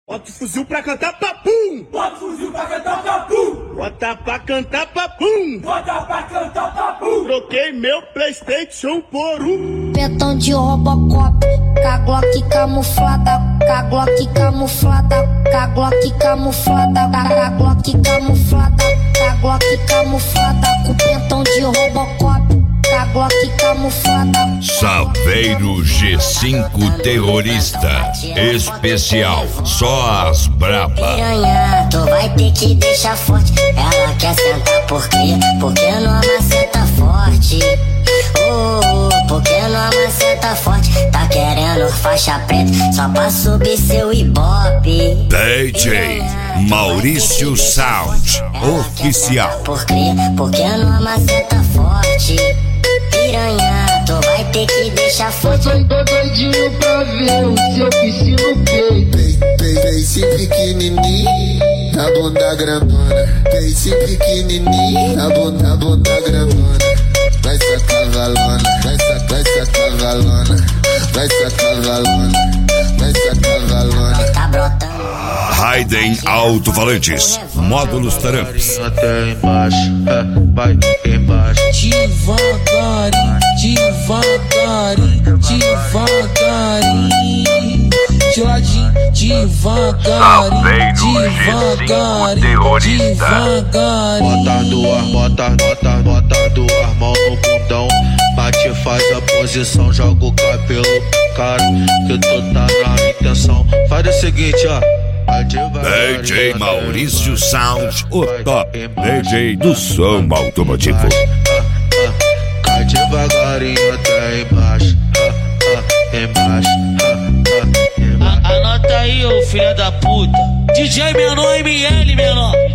Bota o fuzil pra cantar papum! Bota o fuzil pra cantar papum! Bota pra cantar papum! Bota pra cantar papum! Troquei meu PlayStation por um Pentão de Robocop, Glock camuflada, Glock camuflada, Glock camuflada, Glock camuflada, Glock camuflada, com pentão de Robocop, Glock camuflada. Saveiro G5 terrorista especial, só as braba. Piranha, tu vai ter que deixar forte. Ela quer sentar por quê? Porque não amaceta forte. Porque não amaceta forte. Tá querendo faixa preta só pra subir seu ibope. DJ Maurício Sound oficial. Por quê? Porque não amaceta forte. Piranha, tu vai ter que deixar forte. Eu tô doidinho pra ver o seu piscino peito. Peixe pequenininho, a bunda grandona. Peixe pequenininho, a bunda grandona. Vai sacar valona, vai sacar valona. Vai sacar valona, vai sacar valona. Tá brotando. Raiden Alto-Falantes, módulos Taramps. Até embaixo, vai embaixo. Devagarinho, devagarinho, devagarinho. De ladinho, devagarinho, devagarinho, devagarinho. Bota do ar, mão no bundão. Bate, faz a posição, joga o cabelo pro cara, que tu tá na intenção. Faz o seguinte, ó. DJ Maurício Sound, o top DJ do som automotivo. Cai devagarinho até embaixo, embaixo. Anota aí, ô filha da puta. DJ menor, ML menor.